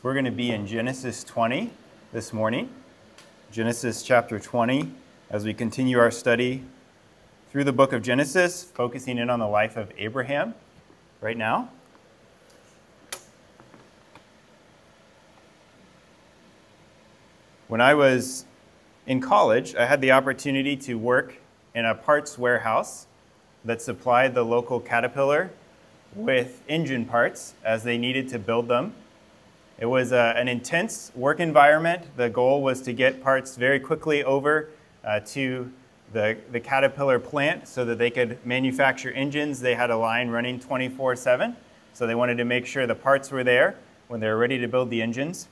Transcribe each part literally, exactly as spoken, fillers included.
We're going to be in Genesis twenty this morning. Genesis chapter twenty, as we continue our study through the book of Genesis, focusing in on the life of Abraham right now. When I was in college, I had the opportunity to work in a parts warehouse that supplied the local Caterpillar with engine parts as they needed to build them. It was a, an intense work environment. The goal was to get parts very quickly over uh, to the, the Caterpillar plant so that they could manufacture engines. They had a line running twenty-four seven, so they wanted to make sure the parts were there when they were ready to build the engines.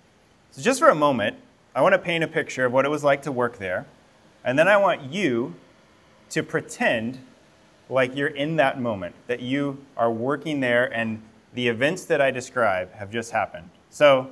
So just for a moment, I want to paint a picture of what it was like to work there, and then I want you to pretend like you're in that moment, that you are working there and the events that I describe have just happened. So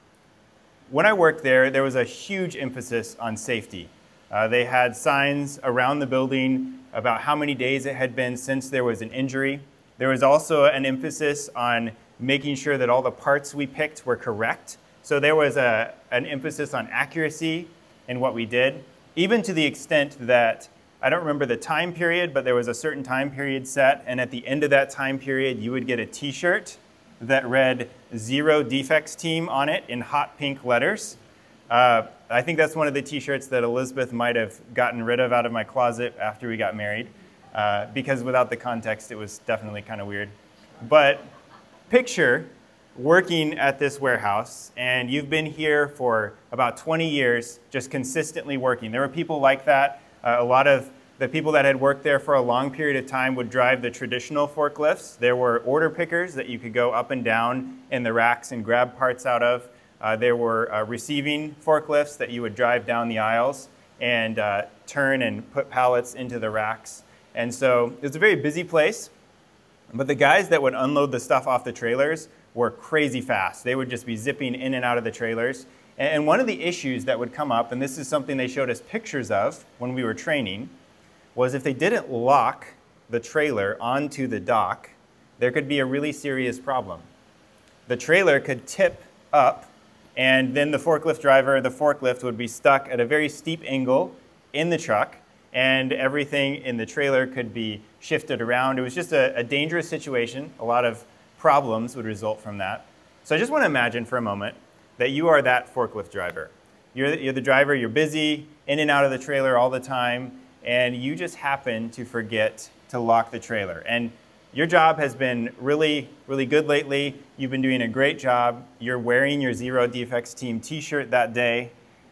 when I worked there, there was a huge emphasis on safety. Uh, they had signs around the building about how many days it had been since there was an injury. There was also an emphasis on making sure that all the parts we picked were correct. So there was a, an emphasis on accuracy in what we did, even to the extent that I don't remember the time period, but there was a certain time period set, and at the end of that time period, you would get a t-shirt that read Zero Defects Team on it in hot pink letters. Uh, I think that's one of the t-shirts that Elizabeth might have gotten rid of out of my closet after we got married, uh, because without the context, it was definitely kind of weird. But picture working at this warehouse, and you've been here for about twenty years, just consistently working. There were people like that. Uh, a lot of the people that had worked there for a long period of time would drive the traditional forklifts. There were order pickers that you could go up and down in the racks and grab parts out of. Uh, there were uh, receiving forklifts that you would drive down the aisles and uh, turn and put pallets into the racks. And so it was a very busy place. But the guys that would unload the stuff off the trailers were crazy fast. They would just be zipping in and out of the trailers. And one of the issues that would come up, and this is something they showed us pictures of when we were training, was if they didn't lock the trailer onto the dock, there could be a really serious problem. The trailer could tip up, and then the forklift driver, the forklift would be stuck at a very steep angle in the truck, and everything in the trailer could be shifted around. It was just a, a dangerous situation. A lot of problems would result from that. So I just want to imagine for a moment that you are that forklift driver. You're the, you're the driver, you're busy, in and out of the trailer all the time, and you just happen to forget to lock the trailer. And your job has been really, really good lately. You've been doing a great job. You're wearing your Zero Defects Team t-shirt that day,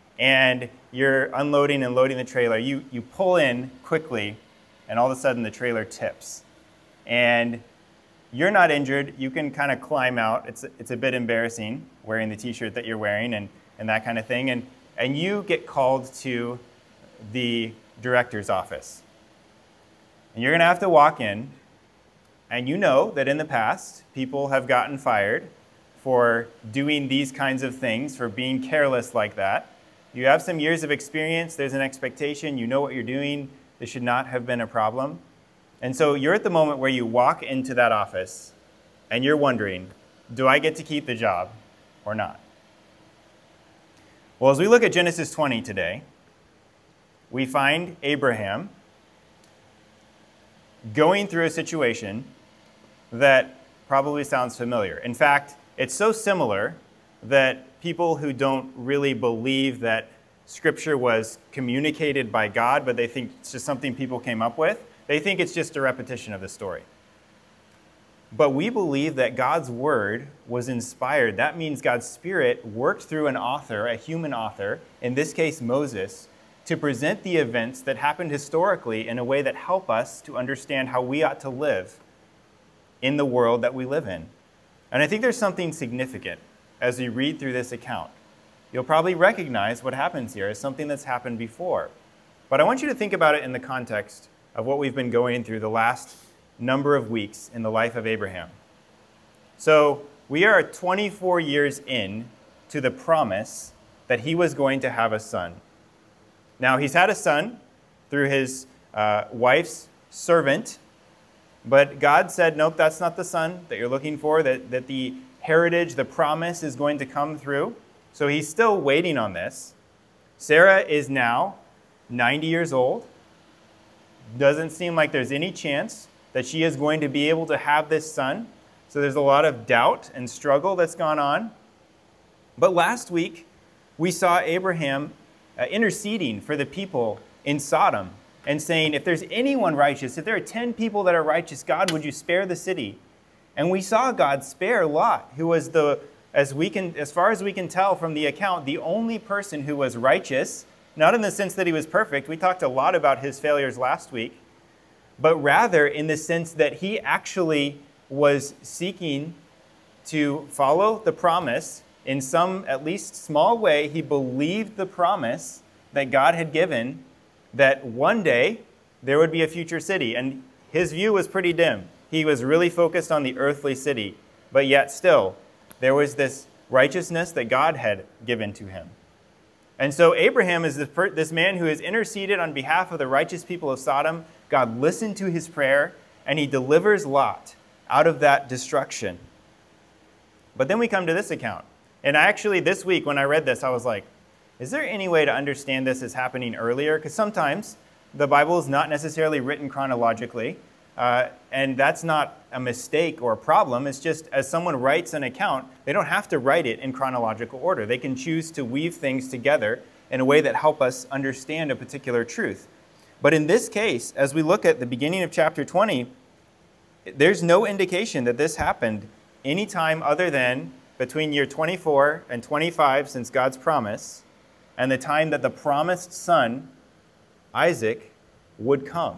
and you're unloading and loading the trailer. You, you pull in quickly, and all of a sudden the trailer tips. And you're not injured. You can kind of climb out. It's, it's a bit embarrassing wearing the t-shirt that you're wearing and, and that kind of thing. And, and you get called to the director's office. And you're going to have to walk in. And you know that in the past, people have gotten fired for doing these kinds of things, for being careless like that. You have some years of experience. There's an expectation. You know what you're doing. This should not have been a problem. And so you're at the moment where you walk into that office and you're wondering, do I get to keep the job or not? Well, as we look at Genesis twenty today, we find Abraham going through a situation that probably sounds familiar. In fact, it's so similar that people who don't really believe that Scripture was communicated by God, but they think it's just something people came up with, they think it's just a repetition of the story. But we believe that God's word was inspired. That means God's Spirit worked through an author, a human author, in this case Moses, to present the events that happened historically in a way that help us to understand how we ought to live in the world that we live in. And I think there's something significant as we read through this account. You'll probably recognize what happens here as something that's happened before. But I want you to think about it in the context of what we've been going through the last number of weeks in the life of Abraham. So we are twenty-four years in to the promise that he was going to have a son. Now, he's had a son through his uh, wife's servant, but God said, nope, that's not the son that you're looking for, that, that the heritage, the promise is going to come through. So he's still waiting on this. Sarah is now ninety years old. Doesn't seem like there's any chance that she is going to be able to have this son. So there's a lot of doubt and struggle that's gone on. But last week, we saw Abraham uh, interceding for the people in Sodom and saying, if there's anyone righteous, if there are ten people that are righteous, God, would you spare the city? And we saw God spare Lot, who was the, as we can, as far as we can tell from the account, the only person who was righteous, not in the sense that he was perfect. We talked a lot about his failures last week, but rather in the sense that he actually was seeking to follow the promise in some, at least small way. He believed the promise that God had given that one day there would be a future city. And his view was pretty dim. He was really focused on the earthly city. But yet still, there was this righteousness that God had given to him. And so Abraham is this man who has interceded on behalf of the righteous people of Sodom. God listened to his prayer, and he delivers Lot out of that destruction. But then we come to this account. And actually, this week when I read this, I was like, is there any way to understand this as happening earlier? Because sometimes the Bible is not necessarily written chronologically, uh, and that's not a mistake or a problem. It's just as someone writes an account, they don't have to write it in chronological order. They can choose to weave things together in a way that help us understand a particular truth. But in this case, as we look at the beginning of chapter twenty, there's no indication that this happened any time other than between year twenty-four and twenty-five since God's promise, and the time that the promised son, Isaac, would come.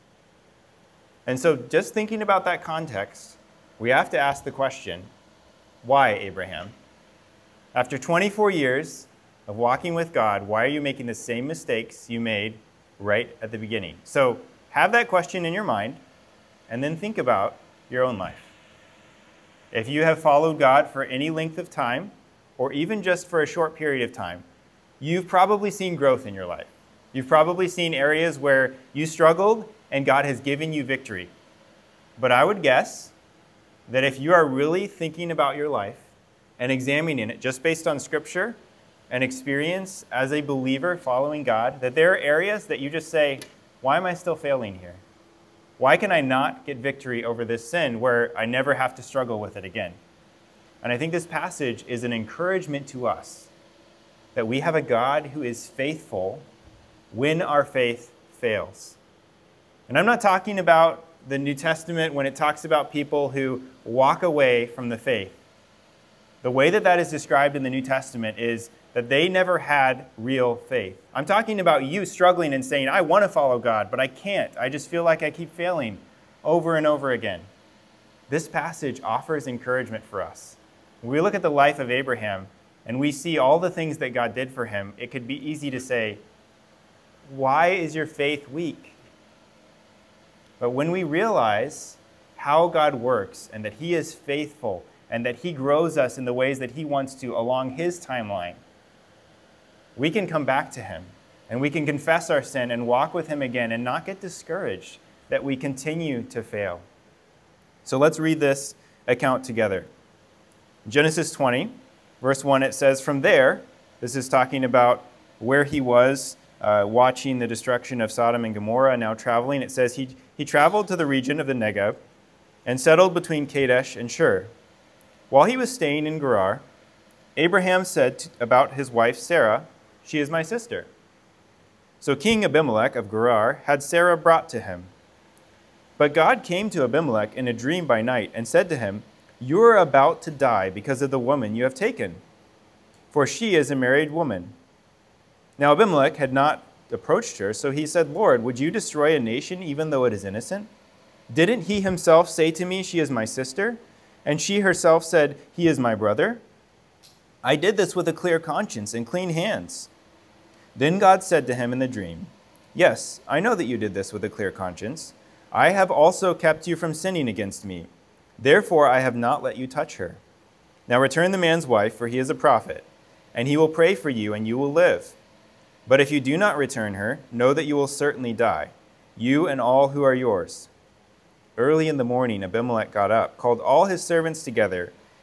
And so just thinking about that context, we have to ask the question, why, Abraham? After twenty-four years of walking with God, why are you making the same mistakes you made right at the beginning? So have that question in your mind, and then think about your own life. If you have followed God for any length of time, or even just for a short period of time, you've probably seen growth in your life. You've probably seen areas where you struggled and God has given you victory. But I would guess that if you are really thinking about your life and examining it just based on Scripture and experience as a believer following God, that there are areas that you just say, why am I still failing here? Why can I not get victory over this sin where I never have to struggle with it again? And I think this passage is an encouragement to us that we have a God who is faithful when our faith fails. And I'm not talking about the New Testament when it talks about people who walk away from the faith. The way that that is described in the New Testament is that they never had real faith. I'm talking about you struggling and saying, I want to follow God, but I can't. I just feel like I keep failing over and over again. This passage offers encouragement for us. When we look at the life of Abraham and we see all the things that God did for him, it could be easy to say, why is your faith weak? But when we realize how God works and that he is faithful and that he grows us in the ways that he wants to along his timeline, we can come back to him and we can confess our sin and walk with him again and not get discouraged that we continue to fail. So let's read this account together. Genesis twenty, verse one, it says, from there, this is talking about where he was uh, watching the destruction of Sodom and Gomorrah, now traveling. It says he, he traveled to the region of the Negev and settled between Kadesh and Shur. While he was staying in Gerar, Abraham said to, about his wife Sarah, she is my sister. So King Abimelech of Gerar had Sarah brought to him. But God came to Abimelech in a dream by night and said to him, you are about to die because of the woman you have taken, for she is a married woman. Now Abimelech had not approached her, so he said, Lord, would you destroy a nation even though it is innocent? Didn't he himself say to me, she is my sister? And she herself said, he is my brother? I did this with a clear conscience and clean hands. Then God said to him in the dream, yes, I know that you did this with a clear conscience. I have also kept you from sinning against me. Therefore I have not let you touch her. Now return the man's wife, for he is a prophet, and he will pray for you, and you will live. But if you do not return her, know that you will certainly die, you and all who are yours. Early in the morning Abimelech got up, called all his servants together,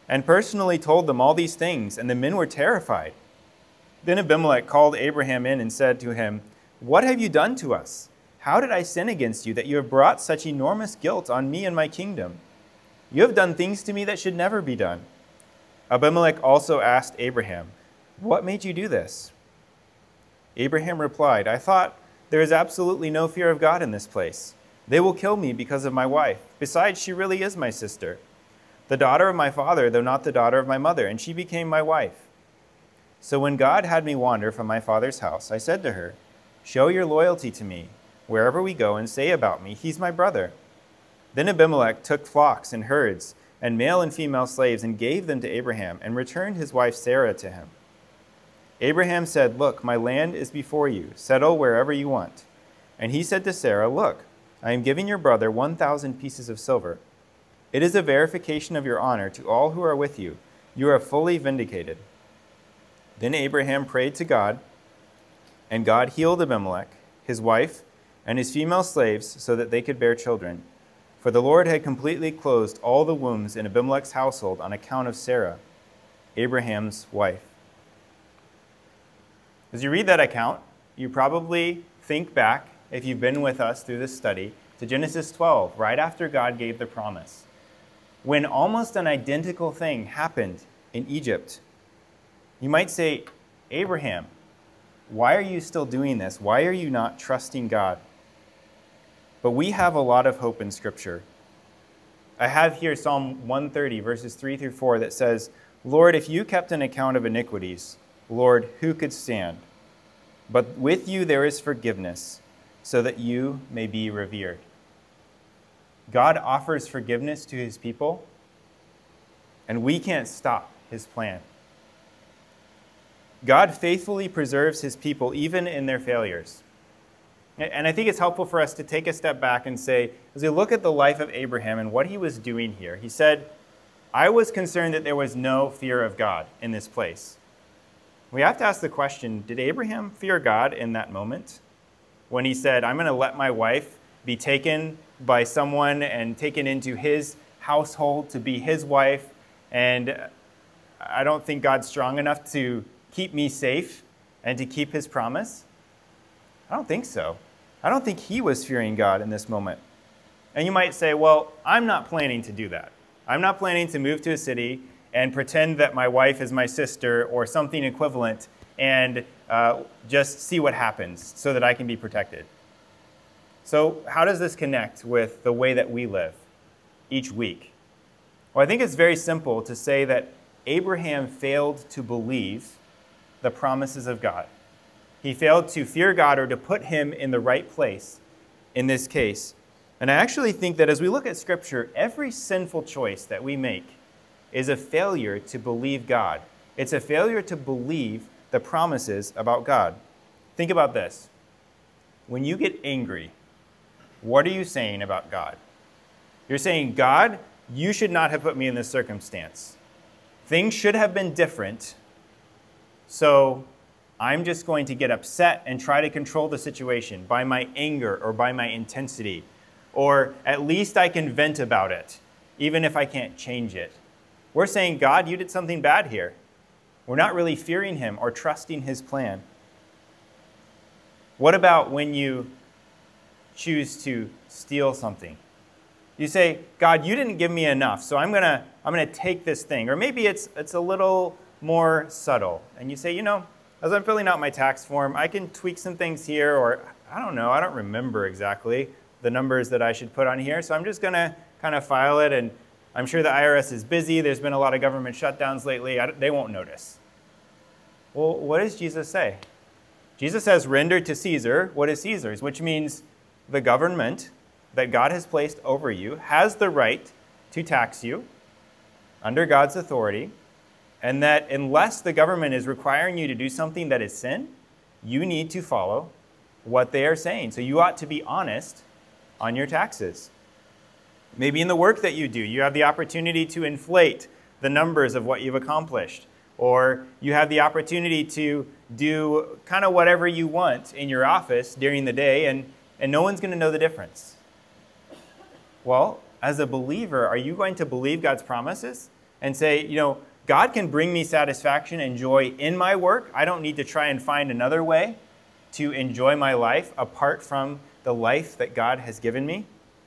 and personally told them all these things, and the men were terrified. Then Abimelech called Abraham in and said to him, "What have you done to us? How did I sin against you that you have brought such enormous guilt on me and my kingdom? You have done things to me that should never be done." Abimelech also asked Abraham, "What made you do this?" Abraham replied, "I thought, there is absolutely no fear of God in this place. They will kill me because of my wife. Besides, she really is my sister, the daughter of my father, though not the daughter of my mother, and she became my wife. So when God had me wander from my father's house, I said to her, 'Show your loyalty to me wherever we go, and say about me, he's my brother.' Then Abimelech took flocks and herds and male and female slaves and gave them to Abraham and returned his wife Sarah to him. Abraham said, 'Look, my land is before you. Settle wherever you want.' And he said to Sarah, 'Look, I am giving your brother one thousand pieces of silver. It is a verification of your honor to all who are with you. You are fully vindicated.' Then Abraham prayed to God, and God healed Abimelech, his wife, and his female slaves so that they could bear children. For the Lord had completely closed all the wombs in Abimelech's household on account of Sarah, Abraham's wife." As you read that account, you probably think back, if you've been with us through this study, to Genesis twelve, right after God gave the promise, when almost an identical thing happened in Egypt. You might say, "Abraham, why are you still doing this? Why are you not trusting God?" But we have a lot of hope in Scripture. I have here Psalm one thirty, verses three through four, that says, "Lord, if you kept an account of iniquities, Lord, who could stand? But with you there is forgiveness, so that you may be revered." God offers forgiveness to his people, and we can't stop his plan. God faithfully preserves his people even in their failures. And I think it's helpful for us to take a step back and say, as we look at the life of Abraham and what he was doing here, he said, "I was concerned that there was no fear of God in this place." We have to ask the question, did Abraham fear God in that moment? When he said, "I'm going to let my wife be taken by someone and taken into his household to be his wife, and I don't think God's strong enough to keep me safe and to keep his promise"? I don't think so. I don't think he was fearing God in this moment. And you might say, "Well, I'm not planning to do that. I'm not planning to move to a city and pretend that my wife is my sister or something equivalent and uh, just see what happens so that I can be protected." So how does this connect with the way that we live each week? Well, I think it's very simple to say that Abraham failed to believe the promises of God. He failed to fear God, or to put him in the right place in this case. And I actually think that as we look at Scripture, every sinful choice that we make is a failure to believe God. It's a failure to believe the promises about God. Think about this. When you get angry, what are you saying about God? You're saying, "God, you should not have put me in this circumstance. Things should have been different, so I'm just going to get upset and try to control the situation by my anger or by my intensity. Or at least I can vent about it, even if I can't change it." We're saying, "God, you did something bad here." We're not really fearing him or trusting his plan. What about when you choose to steal something? You say, "God, you didn't give me enough, so I'm gonna I'm gonna take this thing." Or maybe it's it's a little more subtle, and you say, "You know, as I'm filling out my tax form, I can tweak some things here," or I don't know, I don't remember exactly the numbers that I should put on here, so I'm just gonna kind of file it, and I'm sure the I R S is busy. There's been a lot of government shutdowns lately. I, they won't notice. Well, what does Jesus say? Jesus says, "Render to Caesar what is Caesar's," which means the government that God has placed over you has the right to tax you under God's authority, and that unless the government is requiring you to do something that is sin, you need to follow what they are saying. So you ought to be honest on your taxes. Maybe in the work that you do, you have the opportunity to inflate the numbers of what you've accomplished, or you have the opportunity to do kind of whatever you want in your office during the day, and, and no one's going to know the difference. Well, as a believer, are you going to believe God's promises? and say, you know, God can bring me satisfaction and joy in my work. I don't need to try and find another way to enjoy my life apart from the life that God has given me.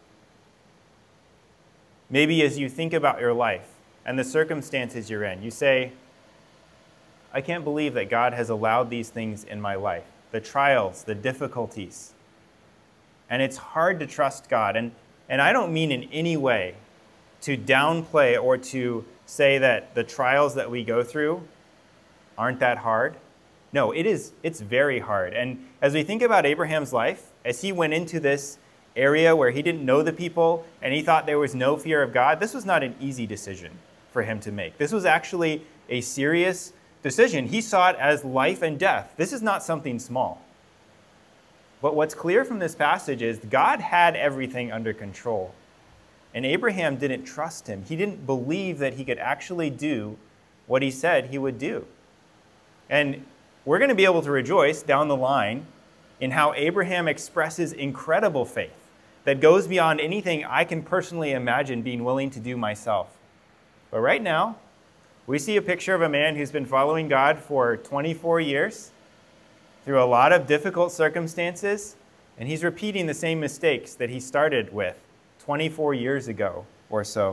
Maybe as you think about your life and the circumstances you're in, you say, I can't believe that God has allowed these things in my life, the trials, the difficulties. And it's hard to trust God. And, and I don't mean in any way to downplay or to say that the trials that we go through aren't that hard. No, it is, it's very hard. And as we think about Abraham's life, as he went into this area where he didn't know the people and he thought there was no fear of God, this was not an easy decision for him to make. This was actually a serious decision. He saw it as life and death. This is not something small. But what's clear from this passage is God had everything under control. And Abraham didn't trust him. He didn't believe that he could actually do what he said he would do. And we're going to be able to rejoice down the line in how Abraham expresses incredible faith that goes beyond anything I can personally imagine being willing to do myself. But right now, we see a picture of a man who's been following God for twenty-four years through a lot of difficult circumstances, and he's repeating the same mistakes that he started with twenty-four years ago or so.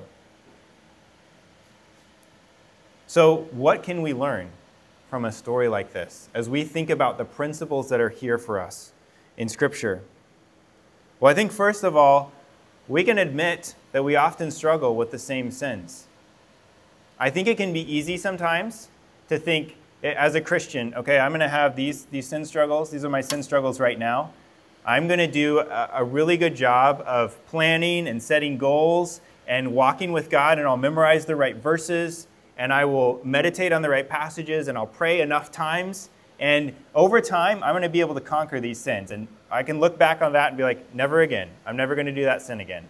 So what can we learn from a story like this as we think about the principles that are here for us in Scripture? Well, I think first of all, we can admit that we often struggle with the same sins. I think it can be easy sometimes to think, as a Christian, okay, I'm going to have these, these sin struggles. These are my sin struggles right now. I'm going to do a, a really good job of planning and setting goals and walking with God, and I'll memorize the right verses, and I will meditate on the right passages, and I'll pray enough times. And over time, I'm going to be able to conquer these sins. And I can look back on that and be like, never again. I'm never going to do that sin again.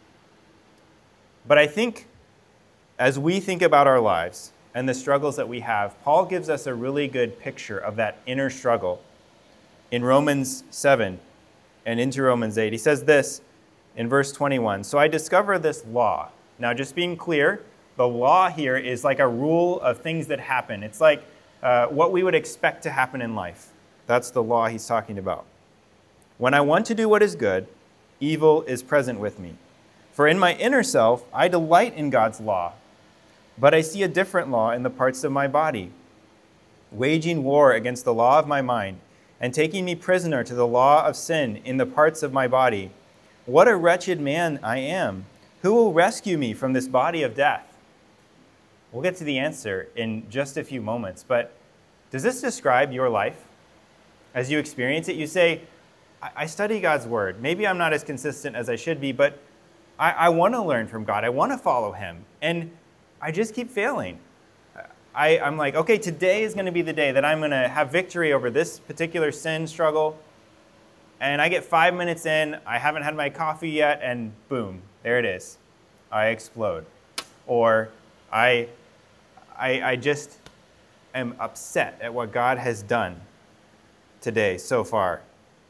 But I think as we think about our lives and the struggles that we have, Paul gives us a really good picture of that inner struggle in Romans seven and into Romans eight. He says this in verse twenty-one, "So I discover this law." Now, just being clear, the law here is like a rule of things that happen. It's like uh, what we would expect to happen in life. That's the law he's talking about. "When I want to do what is good, evil is present with me. For in my inner self, I delight in God's law. But I see a different law in the parts of my body, waging war against the law of my mind, and taking me prisoner to the law of sin in the parts of my body. What a wretched man I am! Who will rescue me from this body of death?" We'll get to the answer in just a few moments, but does this describe your life? As you experience it, you say, I, I study God's word. Maybe I'm not as consistent as I should be, but I, I want to learn from God. I want to follow him. And I just keep failing. I, I'm like, okay, today is going to be the day that I'm going to have victory over this particular sin struggle. And I get five minutes in, I haven't had my coffee yet, and boom, there it is. I explode. Or I, I, I just am upset at what God has done today so far.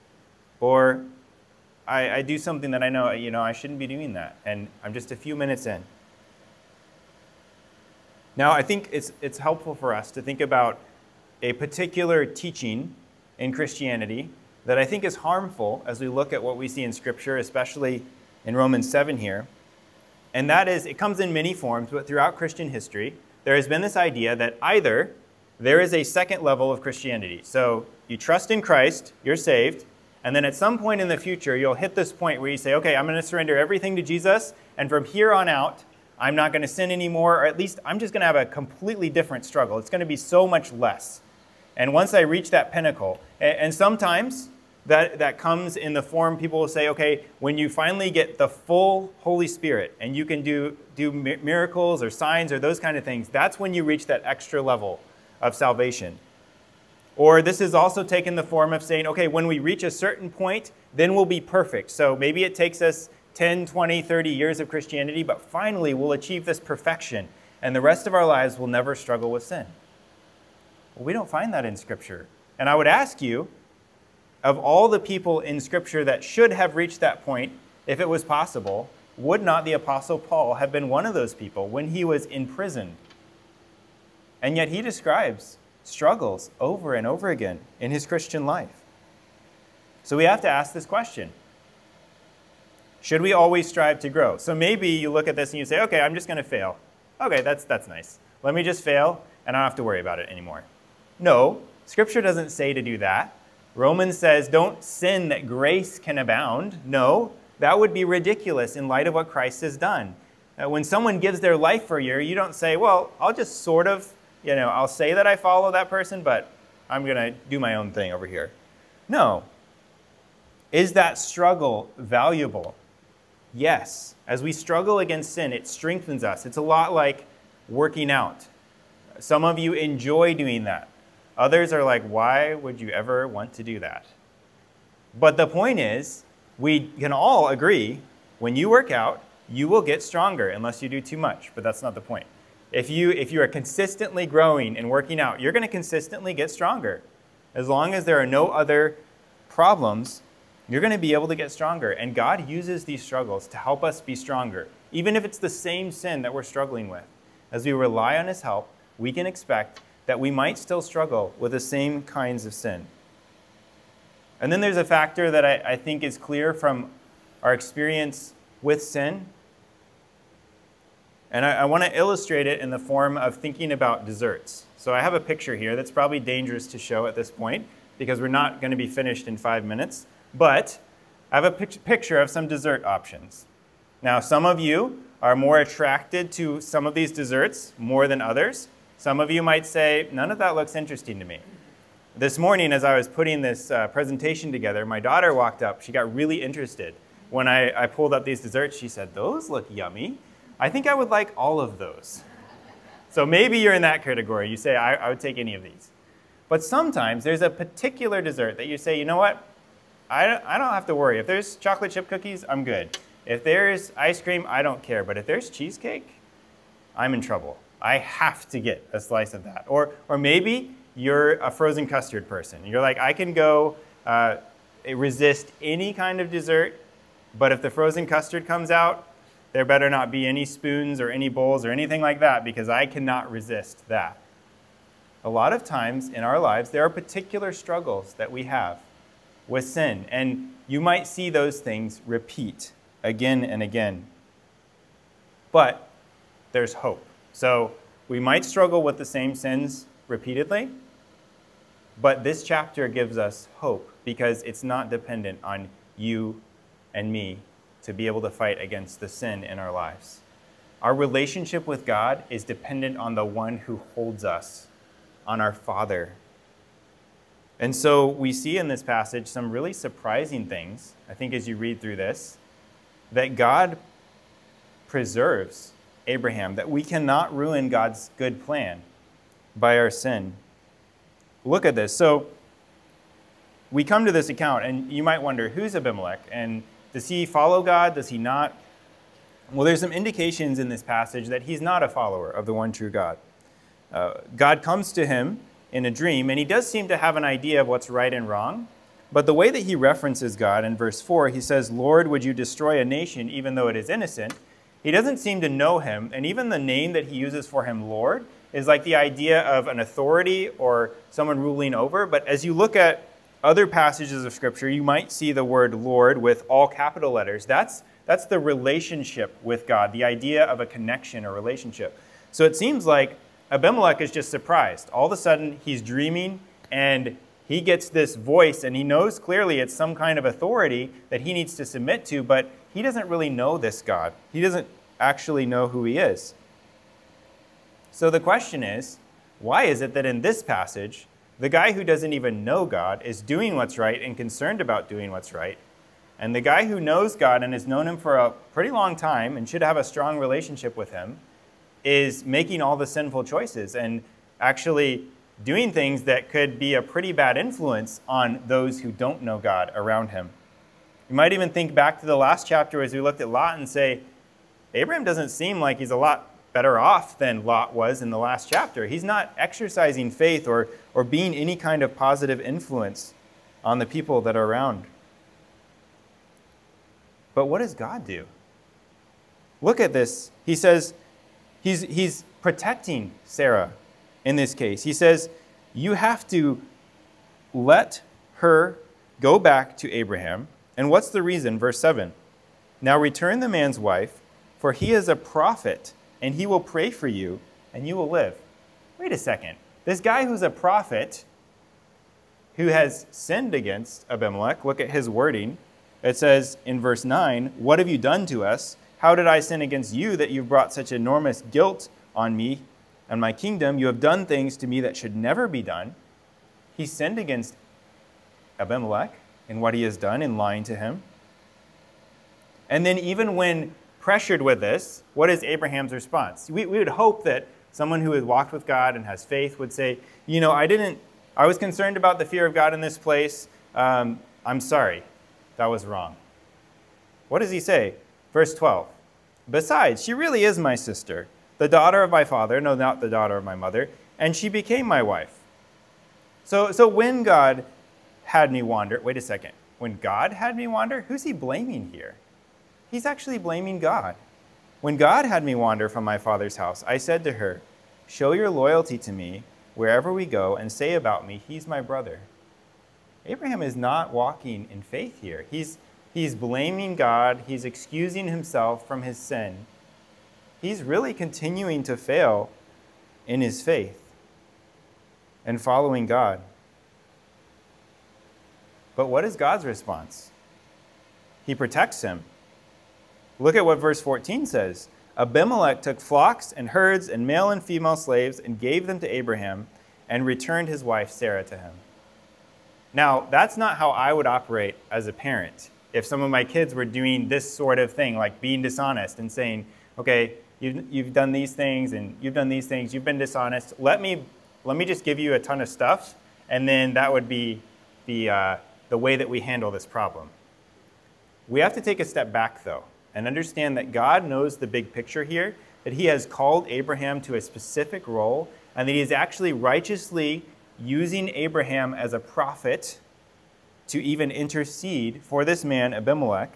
Or I, I do something that I know, you know, I shouldn't be doing that, and I'm just a few minutes in. Now, I think it's, it's helpful for us to think about a particular teaching in Christianity that I think is harmful as we look at what we see in Scripture, especially in Romans seven here. And that is, it comes in many forms, but throughout Christian history, there has been this idea that either there is a second level of Christianity. So you trust in Christ, you're saved, and then at some point in the future, you'll hit this point where you say, okay, I'm going to surrender everything to Jesus, and from here on out, I'm not going to sin anymore, or at least I'm just going to have a completely different struggle. It's going to be so much less. And once I reach that pinnacle, and sometimes that, that comes in the form, people will say, okay, when you finally get the full Holy Spirit and you can do, do miracles or signs or those kind of things, that's when you reach that extra level of salvation. Or this is also taken the form of saying, okay, when we reach a certain point, then we'll be perfect. So maybe it takes us ten, twenty, thirty years of Christianity, but finally we'll achieve this perfection, and the rest of our lives will never struggle with sin. Well, we don't find that in Scripture. And I would ask you, of all the people in Scripture that should have reached that point, if it was possible, would not the Apostle Paul have been one of those people when he was in prison? And yet he describes struggles over and over again in his Christian life. So we have to ask this question. Should we always strive to grow? So maybe you look at this and you say, okay, I'm just going to fail. Okay, that's, that's nice. Let me just fail and I don't have to worry about it anymore. No, Scripture doesn't say to do that. Romans says, don't sin that grace can abound. No, that would be ridiculous in light of what Christ has done. Uh, when someone gives their life for a year, you don't say, well, I'll just sort of, you know, I'll say that I follow that person, but I'm going to do my own thing over here. No. Is that struggle valuable? Yes. As we struggle against sin, it strengthens us. It's a lot like working out. Some of you enjoy doing that. Others are like, why would you ever want to do that? But the point is, we can all agree, when you work out, you will get stronger unless you do too much, but that's not the point. If you, if you are consistently growing and working out, you're going to consistently get stronger. As long as there are no other problems, you're going to be able to get stronger. And God uses these struggles to help us be stronger, even if it's the same sin that we're struggling with. As we rely on His help, we can expect that we might still struggle with the same kinds of sin. And then there's a factor that I, I think is clear from our experience with sin. And I, I want to illustrate it in the form of thinking about desserts. So I have a picture here that's probably dangerous to show at this point because we're not going to be finished in five minutes. But I have a pic- picture of some dessert options. Now, some of you are more attracted to some of these desserts more than others. Some of you might say, none of that looks interesting to me. This morning, as I was putting this uh, presentation together, my daughter walked up. She got really interested. When I, I pulled up these desserts, she said, those look yummy. I think I would like all of those. So maybe you're in that category. You say, I, I would take any of these. But sometimes there's a particular dessert that you say, you know what? I don't, I don't have to worry. If there's chocolate chip cookies, I'm good. If there's ice cream, I don't care. But if there's cheesecake, I'm in trouble. I have to get a slice of that. Or, or maybe you're a frozen custard person. You're like, I can go uh, resist any kind of dessert, but if the frozen custard comes out, there better not be any spoons or any bowls or anything like that because I cannot resist that. A lot of times in our lives, there are particular struggles that we have with sin, and you might see those things repeat again and again. But there's hope. So we might struggle with the same sins repeatedly, but this chapter gives us hope because it's not dependent on you and me to be able to fight against the sin in our lives. Our relationship with God is dependent on the one who holds us, on our Father. And so we see in this passage some really surprising things, I think, as you read through this, that God preserves Abraham, that we cannot ruin God's good plan by our sin. Look at this. So we come to this account, and you might wonder, who's Abimelech? And does he follow God? Does he not? Well, there's some indications in this passage that he's not a follower of the one true God. Uh, God comes to him in a dream, and he does seem to have an idea of what's right and wrong. But the way that he references God in verse four, he says, Lord, would you destroy a nation even though it is innocent? He doesn't seem to know him, and even the name that he uses for him, Lord, is like the idea of an authority or someone ruling over. But as you look at other passages of Scripture, you might see the word Lord with all capital letters. That's, that's the relationship with God, the idea of a connection or relationship. So it seems like Abimelech is just surprised. All of a sudden, he's dreaming, and he gets this voice, and he knows clearly it's some kind of authority that he needs to submit to, but he doesn't really know this God. He doesn't actually know who he is. So the question is, why is it that in this passage, the guy who doesn't even know God is doing what's right and concerned about doing what's right, and the guy who knows God and has known him for a pretty long time and should have a strong relationship with him is making all the sinful choices and actually doing things that could be a pretty bad influence on those who don't know God around him? You might even think back to the last chapter as we looked at Lot and say, Abraham doesn't seem like he's a lot better off than Lot was in the last chapter. He's not exercising faith or, or being any kind of positive influence on the people that are around. But what does God do? Look at this. He says he's, he's protecting Sarah in this case. He says, you have to let her go back to Abraham. And what's the reason? Verse seven. Now return the man's wife, for he is a prophet, and he will pray for you, and you will live. Wait a second. This guy who's a prophet, who has sinned against Abimelech, look at his wording. It says in verse nine, what have you done to us? How did I sin against you that you've brought such enormous guilt on me and my kingdom? You have done things to me that should never be done. He sinned against Abimelech in what he has done in lying to him. And then even when pressured with this, what is Abraham's response? We, we would hope that someone who has walked with God and has faith would say, you know, I didn't, I was concerned about the fear of God in this place. Um, I'm sorry. That was wrong. What does he say? Verse twelve. Besides, she really is my sister, the daughter of my father, no, not the daughter of my mother, and she became my wife. So, so when God had me wander, wait a second. When God had me wander, who's he blaming here? He's actually blaming God. When God had me wander from my father's house, I said to her, show your loyalty to me wherever we go and say about me, he's my brother. Abraham is not walking in faith here. He's, he's blaming God. He's excusing himself from his sin. He's really continuing to fail in his faith and following God. But what is God's response? He protects him. Look at what verse fourteen says. Abimelech took flocks and herds and male and female slaves and gave them to Abraham and returned his wife Sarah to him. Now, that's not how I would operate as a parent. If some of my kids were doing this sort of thing, like being dishonest and saying, okay, you've, you've done these things and you've done these things, you've been dishonest, let me, let me just give you a ton of stuff, and then that would be the, uh, the way that we handle this problem. We have to take a step back, though, and understand that God knows the big picture here, that he has called Abraham to a specific role, and that he is actually righteously using Abraham as a prophet to even intercede for this man, Abimelech.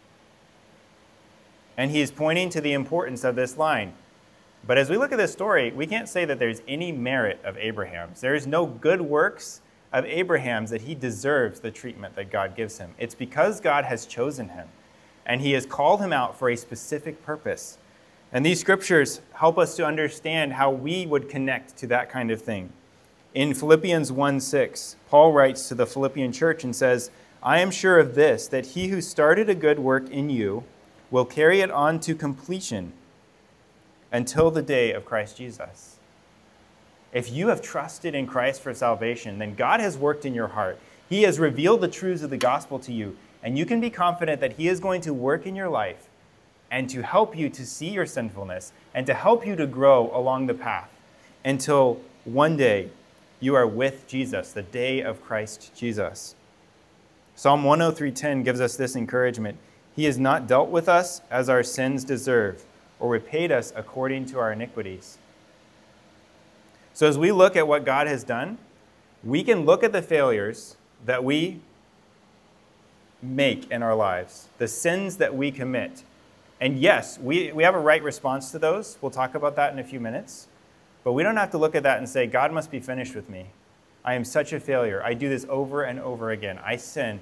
And he is pointing to the importance of this line. But as we look at this story, we can't say that there's any merit of Abraham's. There is no good works of Abraham's that he deserves the treatment that God gives him. It's because God has chosen him, and he has called him out for a specific purpose. And these scriptures help us to understand how we would connect to that kind of thing. In Philippians one six, Paul writes to the Philippian church and says, I am sure of this, that he who started a good work in you will carry it on to completion until the day of Christ Jesus. If you have trusted in Christ for salvation, then God has worked in your heart. He has revealed the truths of the gospel to you, and you can be confident that he is going to work in your life and to help you to see your sinfulness and to help you to grow along the path until one day you are with Jesus, the day of Christ Jesus. Psalm one oh three ten gives us this encouragement. He has not dealt with us as our sins deserve, or repaid us according to our iniquities. So as we look at what God has done, we can look at the failures that we make in our lives, the sins that we commit. And yes, we, we have a right response to those. We'll talk about that in a few minutes. But we don't have to look at that and say, God must be finished with me. I am such a failure. I do this over and over again. I sin.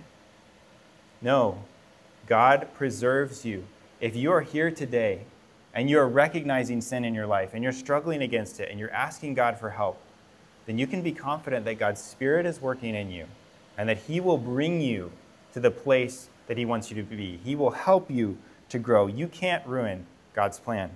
No, God preserves you. If you are here today and you are recognizing sin in your life and you're struggling against it and you're asking God for help, then you can be confident that God's Spirit is working in you and that he will bring you to the place that he wants you to be. He will help you to grow. You can't ruin God's plan.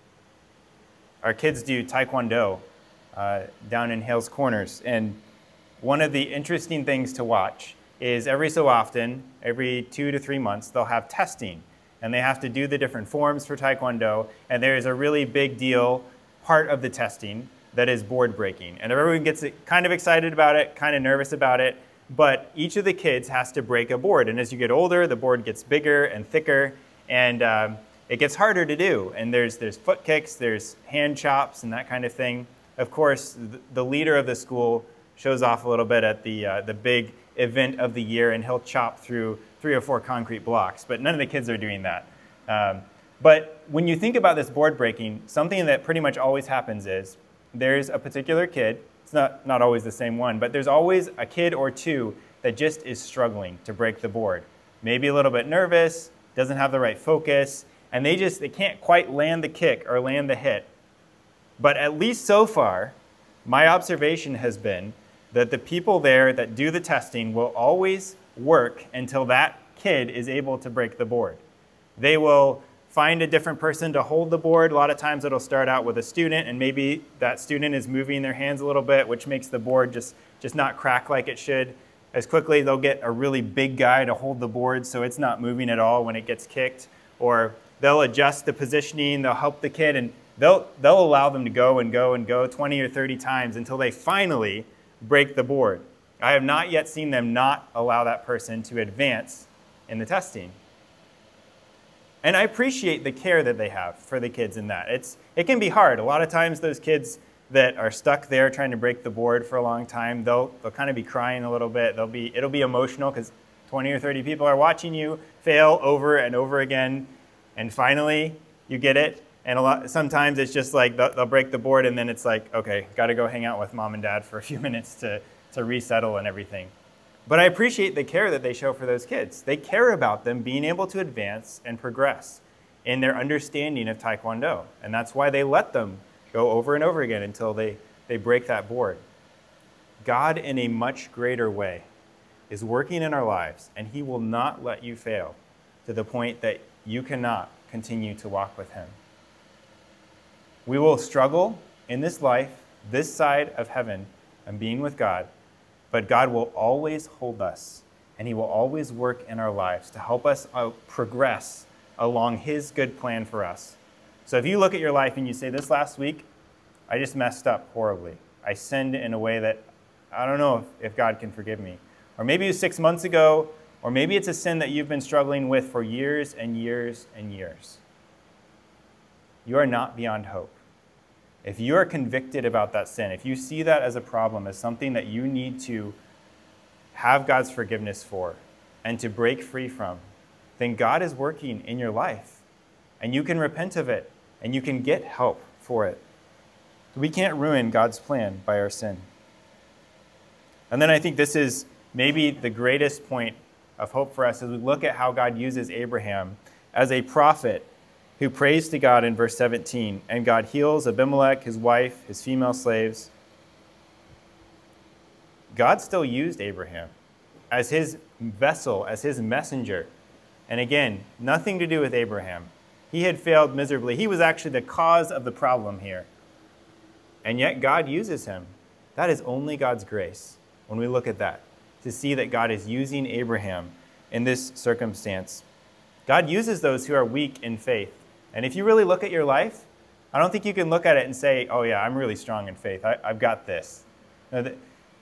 Our kids do Taekwondo uh, down in Hales Corners, and one of the interesting things to watch is every so often, every two to three months, they'll have testing, and they have to do the different forms for Taekwondo, and there is a really big deal part of the testing that is board breaking, and everyone gets kind of excited about it, kind of nervous about it, but each of the kids has to break a board, and as you get older, the board gets bigger and thicker, and um, it gets harder to do, and there's there's foot kicks, there's hand chops, and that kind of thing. Of course, the, the leader of the school shows off a little bit at the uh, the big event of the year, and he'll chop through three or four concrete blocks. But none of the kids are doing that. Um, But when you think about this board breaking, something that pretty much always happens is there's a particular kid, it's not, not always the same one, but there's always a kid or two that just is struggling to break the board. Maybe a little bit nervous, doesn't have the right focus, and they just they can't quite land the kick or land the hit. But at least so far, my observation has been that the people there that do the testing will always work until that kid is able to break the board. They will find a different person to hold the board. A lot of times it'll start out with a student, and maybe that student is moving their hands a little bit, which makes the board just, just not crack like it should. As quickly, they'll get a really big guy to hold the board so it's not moving at all when it gets kicked. Or they'll adjust the positioning, they'll help the kid, and they'll, they'll allow them to go and go and go twenty or thirty times until they finally break the board. I have not yet seen them not allow that person to advance in the testing. And I appreciate the care that they have for the kids in that. It's, it can be hard. A lot of times those kids that are stuck there trying to break the board for a long time, they'll, they'll kind of be crying a little bit. They'll be, it'll be emotional because twenty or thirty people are watching you fail over and over again. And finally, you get it. And a lot, sometimes it's just like they'll, they'll break the board and then it's like, okay, got to go hang out with mom and dad for a few minutes to, to resettle and everything. But I appreciate the care that they show for those kids. They care about them being able to advance and progress in their understanding of Taekwondo. And that's why they let them go over and over again until they, they break that board. God, in a much greater way, is working in our lives, and he will not let you fail to the point that you cannot continue to walk with him. We will struggle in this life, this side of heaven, and being with God, but God will always hold us, and he will always work in our lives to help us uh, progress along his good plan for us. So if you look at your life and you say, this last week, I just messed up horribly. I sinned in a way that I don't know if, if God can forgive me. Or maybe it was six months ago, or maybe it's a sin that you've been struggling with for years and years and years. You are not beyond hope. If you are convicted about that sin, if you see that as a problem, as something that you need to have God's forgiveness for and to break free from, then God is working in your life. And you can repent of it, and you can get help for it. We can't ruin God's plan by our sin. And then I think this is maybe the greatest point of hope for us as we look at how God uses Abraham as a prophet who prays to God in verse seventeen, and God heals Abimelech, his wife, his female slaves. God still used Abraham as his vessel, as his messenger. And again, nothing to do with Abraham. He had failed miserably. He was actually the cause of the problem here. And yet God uses him. That is only God's grace when we look at that, to see that God is using Abraham in this circumstance. God uses those who are weak in faith. And if you really look at your life, I don't think you can look at it and say, oh yeah, I'm really strong in faith. I, I've got this. No, the,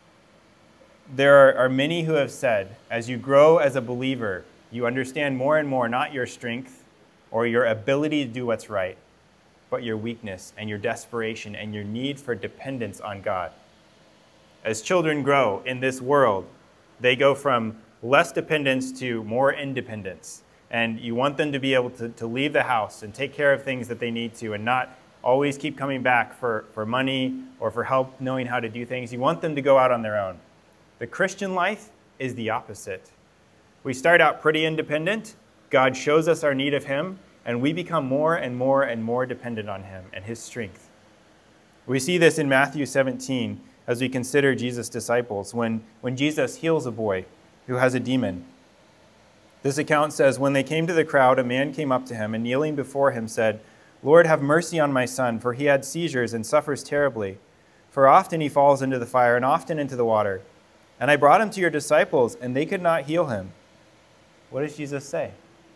there are, are many who have said, as you grow as a believer, you understand more and more not your strength or your ability to do what's right, but your weakness and your desperation and your need for dependence on God. As children grow in this world, they go from less dependence to more independence. And you want them to be able to, to leave the house and take care of things that they need to and not always keep coming back for, for money or for help knowing how to do things. You want them to go out on their own. The Christian life is the opposite. We start out pretty independent. God shows us our need of him, and we become more and more and more dependent on him and his strength. We see this in Matthew seventeen as we consider Jesus' disciples when, when Jesus heals a boy who has a demon. This account says, when they came to the crowd, a man came up to him and kneeling before him said, Lord, have mercy on my son, for he had seizures and suffers terribly. For often he falls into the fire and often into the water. And I brought him to your disciples, and they could not heal him. What does Jesus say?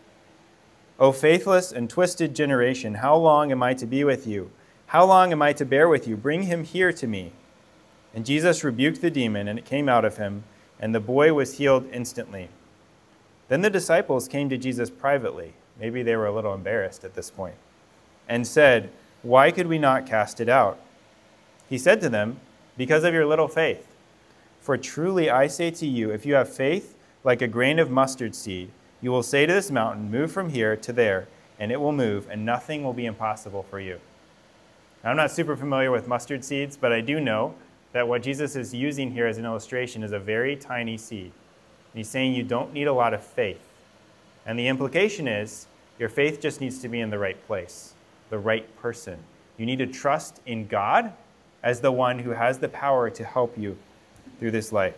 O faithless and twisted generation, how long am I to be with you? How long am I to bear with you? Bring him here to me. And Jesus rebuked the demon, and it came out of him, and the boy was healed instantly. Then the disciples came to Jesus privately. Maybe they were a little embarrassed at this point, and said, why could we not cast it out? He said to them, because of your little faith. For truly I say to you, if you have faith like a grain of mustard seed, you will say to this mountain, move from here to there, and it will move, and nothing will be impossible for you. Now, I'm not super familiar with mustard seeds, but I do know that what Jesus is using here as an illustration is a very tiny seed. And he's saying you don't need a lot of faith. And the implication is your faith just needs to be in the right place, the right person. You need to trust in God as the one who has the power to help you through this life.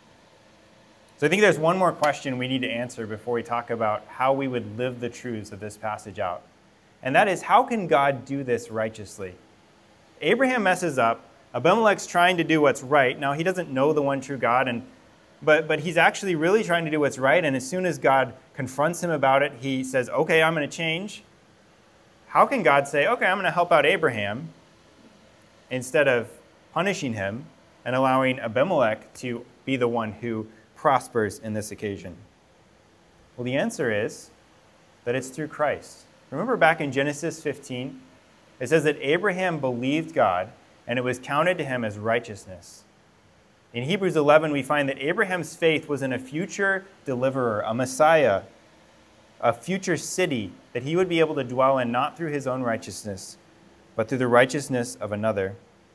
So I think there's one more question we need to answer before we talk about how we would live the truths of this passage out. And that is, how can God do this righteously? Abraham messes up. Abimelech's trying to do what's right. Now, he doesn't know the one true God, and but, but he's actually really trying to do what's right. And as soon as God confronts him about it, he says, okay, I'm going to change. How can God say, okay, I'm going to help out Abraham instead of punishing him and allowing Abimelech to be the one who prospers in this occasion? Well, the answer is that it's through Christ. Remember back in Genesis fifteen, it says that Abraham believed God, and it was counted to him as righteousness. In Hebrews eleven, we find that Abraham's faith was in a future deliverer, a Messiah, a future city that he would be able to dwell in, not through his own righteousness, but through the righteousness of another.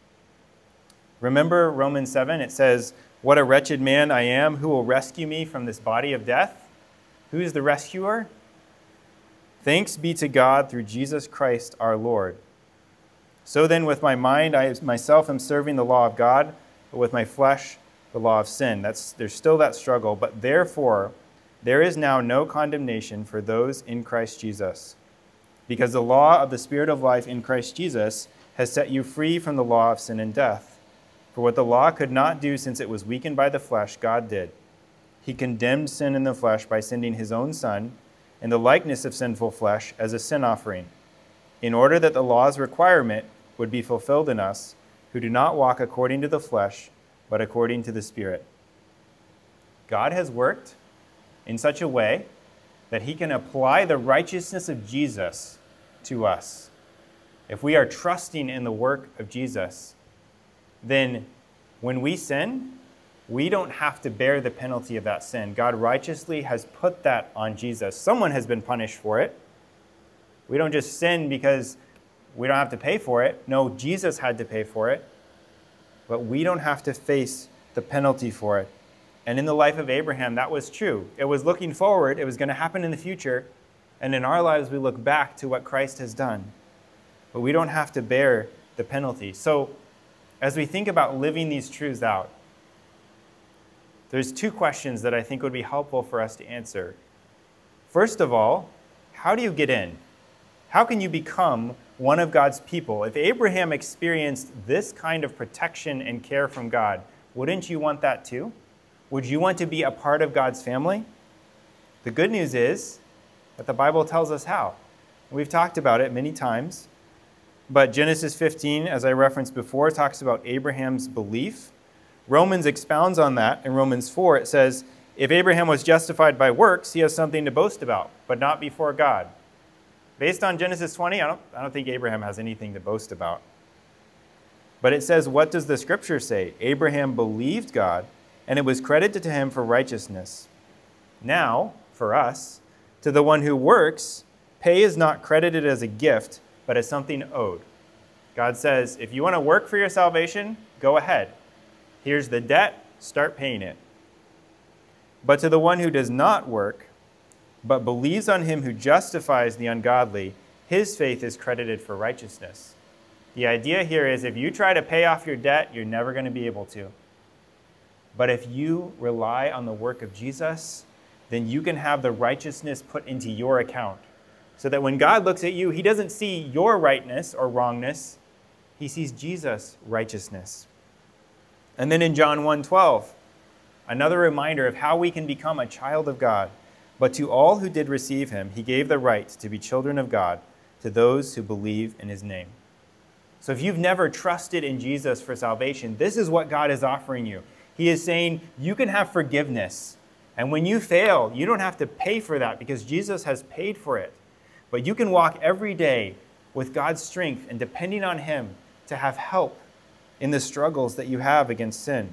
Remember Romans seven, it says, "What a wretched man I am, who will rescue me from this body of death?" Who is the rescuer? Thanks be to God through Jesus Christ our Lord. So then with my mind I myself am serving the law of God, but with my flesh the law of sin. That's, there's still that struggle. But therefore there is now no condemnation for those in Christ Jesus, because the law of the Spirit of life in Christ Jesus has set you free from the law of sin and death. For what the law could not do since it was weakened by the flesh, God did. He condemned sin in the flesh by sending his own Son in the likeness of sinful flesh as a sin offering, in order that the law's requirement would be fulfilled in us, who do not walk according to the flesh, but according to the Spirit. God has worked in such a way that he can apply the righteousness of Jesus to us. If we are trusting in the work of Jesus, then when we sin, we don't have to bear the penalty of that sin. God righteously has put that on Jesus. Someone has been punished for it. We don't just sin because we don't have to pay for it. No, Jesus had to pay for it. But we don't have to face the penalty for it. And in the life of Abraham, that was true. It was looking forward. It was going to happen in the future. And in our lives, we look back to what Christ has done. But we don't have to bear the penalty. So as we think about living these truths out, there's two questions that I think would be helpful for us to answer. First of all, how do you get in? How can you become one of God's people? If Abraham experienced this kind of protection and care from God, wouldn't you want that too? Would you want to be a part of God's family? The good news is that the Bible tells us how. We've talked about it many times, but Genesis fifteen, as I referenced before, talks about Abraham's belief. Romans expounds on that. In Romans four, it says, if Abraham was justified by works, he has something to boast about, but not before God. Based on Genesis twenty, I don't, I don't think Abraham has anything to boast about. But it says, what does the scripture say? Abraham believed God, and it was credited to him for righteousness. Now, for us, to the one who works, pay is not credited as a gift, but as something owed. God says, if you want to work for your salvation, go ahead. Here's the debt, start paying it. But to the one who does not work, but believes on him who justifies the ungodly, his faith is credited for righteousness. The idea here is if you try to pay off your debt, you're never going to be able to. But if you rely on the work of Jesus, then you can have the righteousness put into your account. So that when God looks at you, he doesn't see your rightness or wrongness. He sees Jesus' righteousness. And then in John one twelve, another reminder of how we can become a child of God. But to all who did receive him, he gave the right to be children of God, to those who believe in his name. So if you've never trusted in Jesus for salvation, this is what God is offering you. He is saying you can have forgiveness. And when you fail, you don't have to pay for that because Jesus has paid for it. But you can walk every day with God's strength and depending on him to have help in the struggles that you have against sin.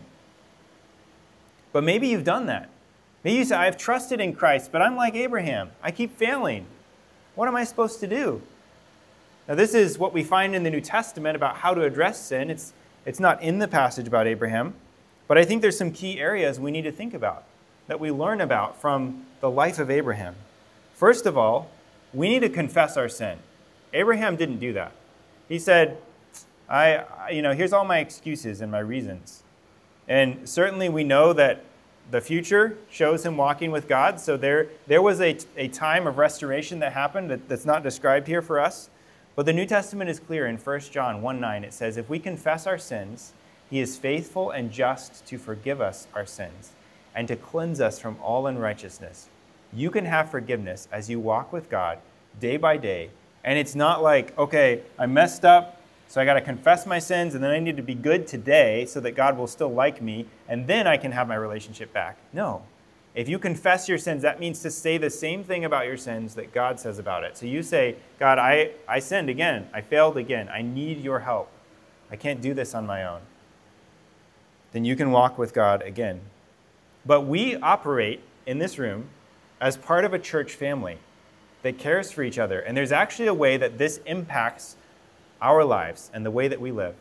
But maybe you've done that. Maybe you say, I've trusted in Christ, but I'm like Abraham. I keep failing. What am I supposed to do? Now, this is what we find in the New Testament about how to address sin. It's, it's not in the passage about Abraham, but I think there's some key areas we need to think about, that we learn about from the life of Abraham. First of all, we need to confess our sin. Abraham didn't do that. He said, I, you know, here's all my excuses and my reasons. And certainly we know that the future shows him walking with God. So there, there was a, a time of restoration that happened that, that's not described here for us. But the New Testament is clear in First John one nine. It says, if we confess our sins, he is faithful and just to forgive us our sins and to cleanse us from all unrighteousness. You can have forgiveness as you walk with God day by day. And it's not like, okay, I messed up, so I got to confess my sins, and then I need to be good today so that God will still like me, and then I can have my relationship back. No. If you confess your sins, that means to say the same thing about your sins that God says about it. So you say, God, I, I sinned again. I failed again. I need your help. I can't do this on my own. Then you can walk with God again. But we operate in this room as part of a church family that cares for each other. And there's actually a way that this impacts our lives and the way that we live.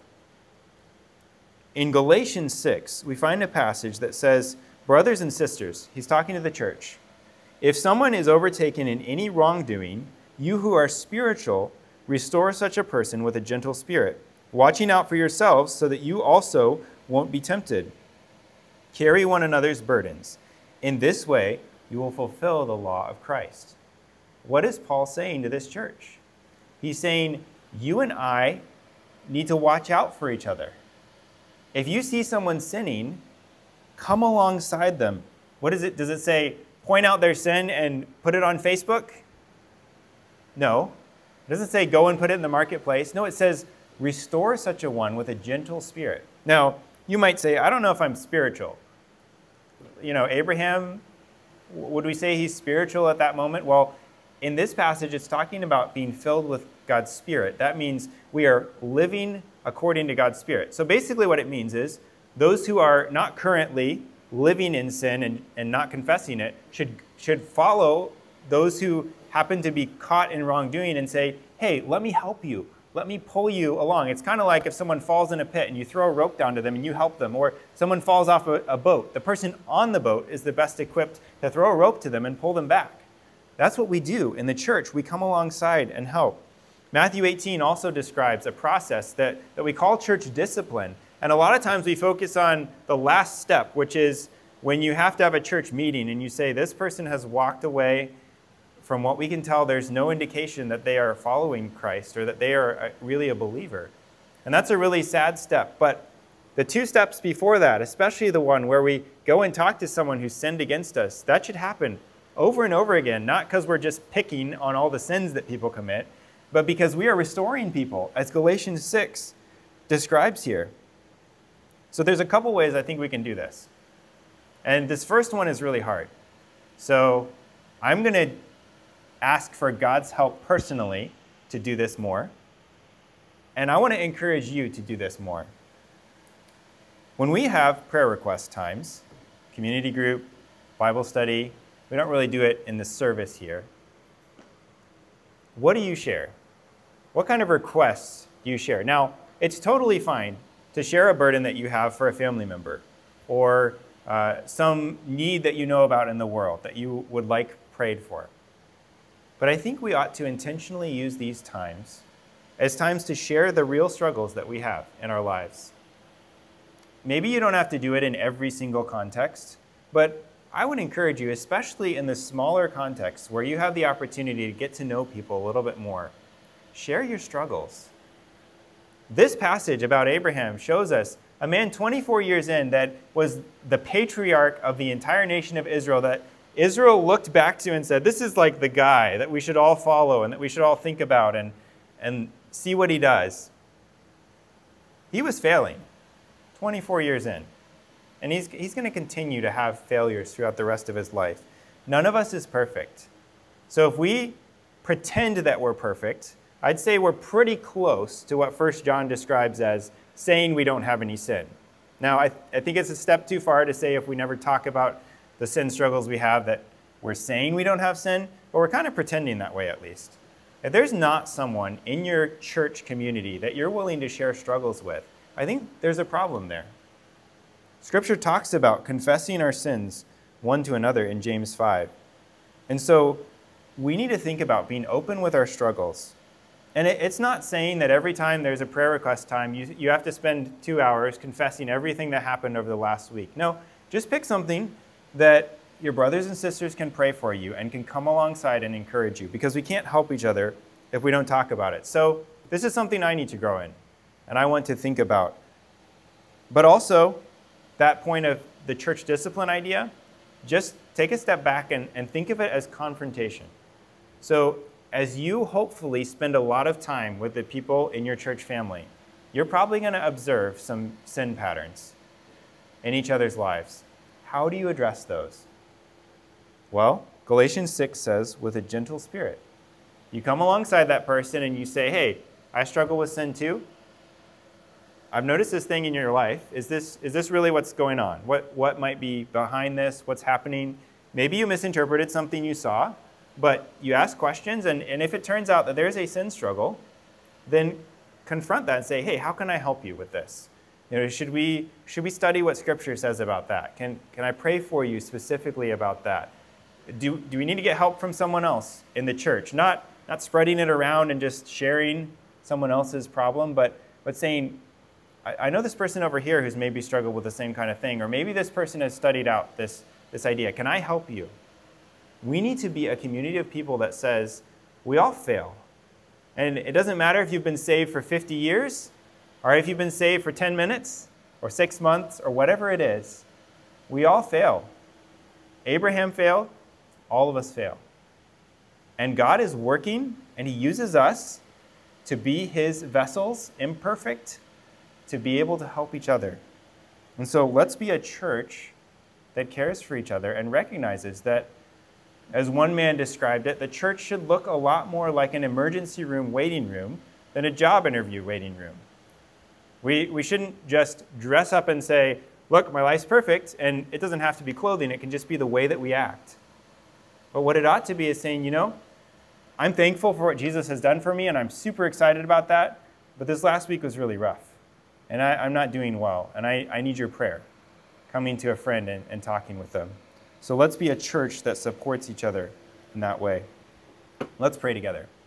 In Galatians six, we find a passage that says, brothers and sisters, he's talking to the church, if someone is overtaken in any wrongdoing, you who are spiritual, restore such a person with a gentle spirit, watching out for yourselves so that you also won't be tempted. Carry one another's burdens. In this way, you will fulfill the law of Christ. What is Paul saying to this church? He's saying, you and I need to watch out for each other. If you see someone sinning, come alongside them. What is it? Does it say, point out their sin and put it on Facebook? No. It doesn't say, go and put it in the marketplace. No, it says, restore such a one with a gentle spirit. Now, you might say, I don't know if I'm spiritual. You know, Abraham, would we say he's spiritual at that moment? Well, in this passage, it's talking about being filled with God's Spirit. That means we are living according to God's Spirit. So basically what it means is those who are not currently living in sin and, and not confessing it should, should follow those who happen to be caught in wrongdoing and say, hey, let me help you. Let me pull you along. It's kind of like if someone falls in a pit and you throw a rope down to them and you help them, or someone falls off a, a boat. The person on the boat is the best equipped to throw a rope to them and pull them back. That's what we do in the church. We come alongside and help. Matthew eighteen also describes a process that, that we call church discipline. And a lot of times we focus on the last step, which is when you have to have a church meeting and you say, this person has walked away. From what we can tell, there's no indication that they are following Christ or that they are really a believer. And that's a really sad step. But the two steps before that, especially the one where we go and talk to someone who sinned against us, that should happen over and over again, not because we're just picking on all the sins that people commit, but because we are restoring people, as Galatians six describes here. So there's a couple ways I think we can do this. And this first one is really hard. So I'm going to ask for God's help personally to do this more. And I want to encourage you to do this more. When we have prayer request times, community group, Bible study, we don't really do it in the service here. What do you share? What kind of requests do you share? Now, it's totally fine to share a burden that you have for a family member or uh, some need that you know about in the world that you would like prayed for. But I think we ought to intentionally use these times as times to share the real struggles that we have in our lives. Maybe you don't have to do it in every single context, but I would encourage you, especially in the smaller contexts where you have the opportunity to get to know people a little bit more, share your struggles. This passage about Abraham shows us a man twenty-four years in that was the patriarch of the entire nation of Israel, that Israel looked back to and said, this is like the guy that we should all follow and that we should all think about and, and see what he does. He was failing twenty-four years in. And he's, he's going to continue to have failures throughout the rest of his life. None of us is perfect. So if we pretend that we're perfect, I'd say we're pretty close to what First John describes as saying we don't have any sin. Now, I, I think it's a step too far to say if we never talk about the sin struggles we have that We're saying we don't have sin, but we're kind of pretending that way at least. If there's not someone in your church community that you're willing to share struggles with, I think there's a problem there. Scripture talks about confessing our sins one to another in James five. And so we need to think about being open with our struggles. And it, it's not saying that every time there's a prayer request time, you, you have to spend two hours confessing everything that happened over the last week. No, just pick something that your brothers and sisters can pray for you and can come alongside and encourage you, because we can't help each other if we don't talk about it. So this is something I need to grow in, and I want to think about. But also, that point of the church discipline idea, just take a step back and, and think of it as confrontation. So as you hopefully spend a lot of time with the people in your church family, you're probably going to observe some sin patterns in each other's lives. How do you address those? Well, Galatians six says, with a gentle spirit. You come alongside that person and you say, hey, I struggle with sin too. I've noticed this thing in your life. Is this, is this really what's going on? What, what might be behind this? What's happening? Maybe you misinterpreted something you saw, but you ask questions, and, and if it turns out that there's a sin struggle, then confront that and say, hey, how can I help you with this? You know, should we, should we study what Scripture says about that? Can, can I pray for you specifically about that? Do, do we need to get help from someone else in the church? Not, not spreading it around and just sharing someone else's problem, but, but saying, I, I know this person over here who's maybe struggled with the same kind of thing, or maybe this person has studied out this, this idea. Can I help you? We need to be a community of people that says, we all fail. And it doesn't matter if you've been saved for fifty years, or if you've been saved for ten minutes, or six months, or whatever it is. We all fail. Abraham failed. All of us fail. And God is working, and he uses us to be his vessels, imperfect, to be able to help each other. And so let's be a church that cares for each other and recognizes that, as one man described it, the church should look a lot more like an emergency room waiting room than a job interview waiting room. We, we shouldn't just dress up and say, look, my life's perfect, and it doesn't have to be clothing. It can just be the way that we act. But what it ought to be is saying, you know, I'm thankful for what Jesus has done for me, and I'm super excited about that, but this last week was really rough, and I, I'm not doing well, and I, I need your prayer, coming to a friend and, and talking with them. So let's be a church that supports each other in that way. Let's pray together.